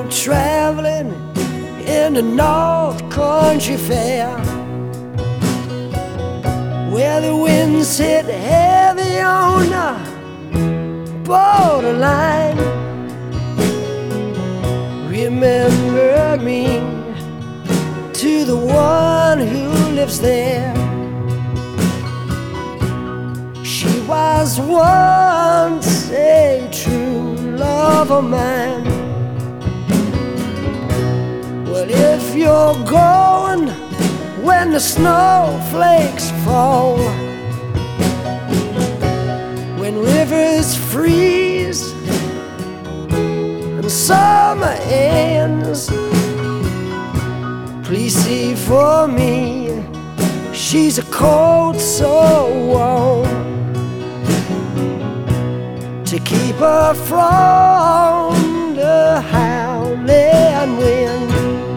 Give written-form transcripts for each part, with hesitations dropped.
traveling in the North Country Fair, where the winds hit heavy on the borderline. Remember me to the one who lives there. She was once a true love of mine. Well, if you're going when the snowflakes fall, when rivers freeze and summer ends, please see for me, she's a coat so warm to keep her from the howling wind.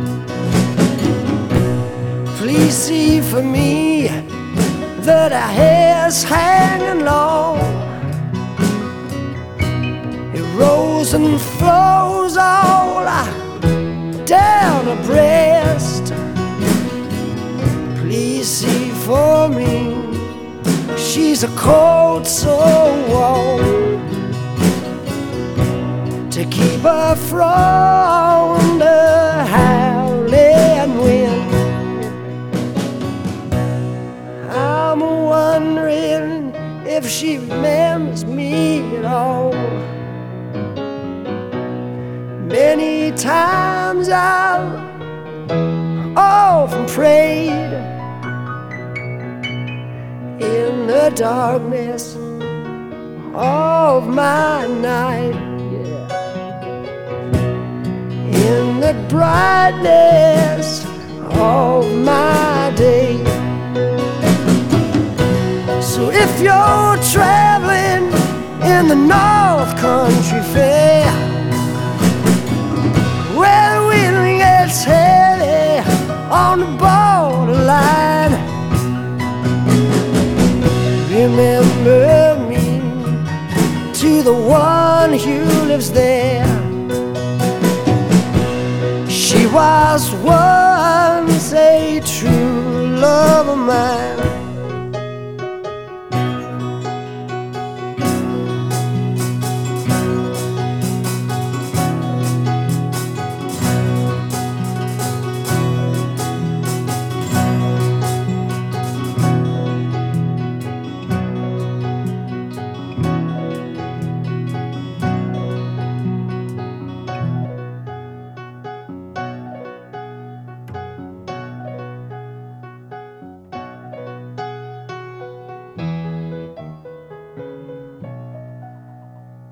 Please see for me that her hair's hanging long. It rolls and flows all down her breast. Please see for me, she's a coat so warm to keep her from the howling wind. I'm wondering if she remembers me at all. Many times I've often prayed in the darkness of my night, in the brightness of my day. So if you're traveling in the North Country Fair, where the wind gets heavy on the borderline, remember me to the one who lives there. She was once a true love of mine.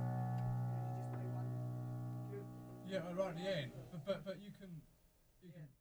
Yeah, right at the end. But you can